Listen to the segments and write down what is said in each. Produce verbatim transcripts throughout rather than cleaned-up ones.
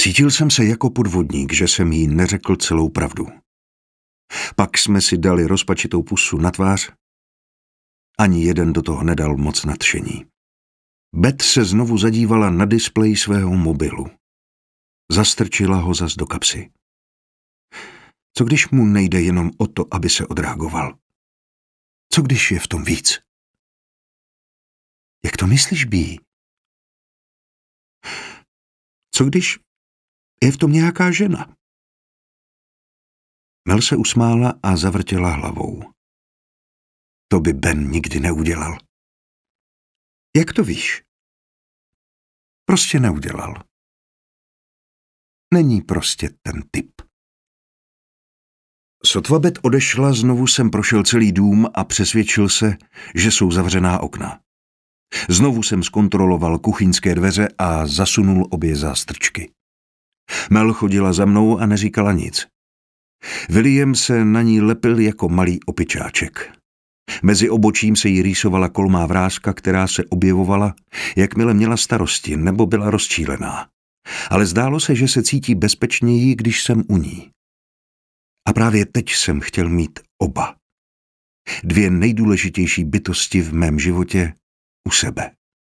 Cítil jsem se jako podvodník, že jsem jí neřekl celou pravdu. Pak jsme si dali rozpačitou pusu na tvář. Ani jeden do toho nedal moc nadšení. Beth se znovu zadívala na displej svého mobilu. Zastrčila ho zas do kapsy. Co když mu nejde jenom o to, aby se odreagoval? Co když je v tom víc? Jak to myslíš, Bee? Co když je v tom nějaká žena? Mel se usmála a zavrtěla hlavou. To by Ben nikdy neudělal. Jak to víš? Prostě neudělal. Není prostě ten typ. Sotva Beth odešla, znovu jsem prošel celý dům a přesvědčil se, že jsou zavřená okna. Znovu jsem zkontroloval kuchyňské dveře a zasunul obě zástrčky. Mel chodila za mnou a neříkala nic. William se na ní lepil jako malý opičáček. Mezi obočím se jí rýsovala kolmá vráska, která se objevovala, jakmile měla starosti nebo byla rozčílená. Ale zdálo se, že se cítí bezpečněji, když jsem u ní. A právě teď jsem chtěl mít oba. Dvě nejdůležitější bytosti v mém životě u sebe.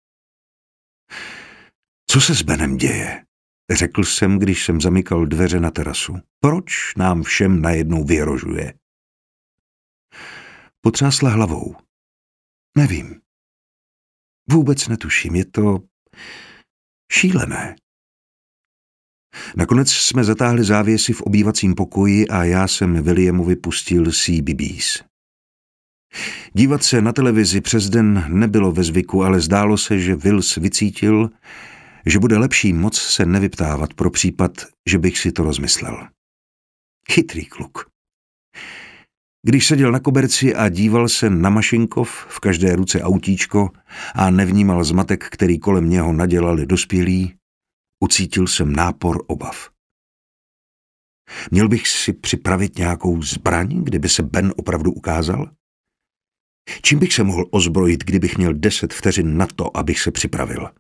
Co se s Benem děje? Řekl jsem, když jsem zamykal dveře na terasu. Proč nám všem najednou vyhrožuje? Potřásla hlavou. Nevím. Vůbec netuším, je to šílené. Nakonec jsme zatáhli závěsy v obývacím pokoji a já jsem Williamovi pustil C B B S. Dívat se na televizi přes den nebylo ve zvyku, ale zdálo se, že Wills vycítil, že bude lepší moc se nevyptávat pro případ, že bych si to rozmyslel. Chytrý kluk. Když seděl na koberci a díval se na Mašinkov, v každé ruce autíčko, a nevnímal zmatek, který kolem něho nadělali dospělí, ucítil jsem nápor obav. Měl bych si připravit nějakou zbraň, kdyby se Ben opravdu ukázal? Čím bych se mohl ozbrojit, kdybych měl deset vteřin na to, abych se připravil?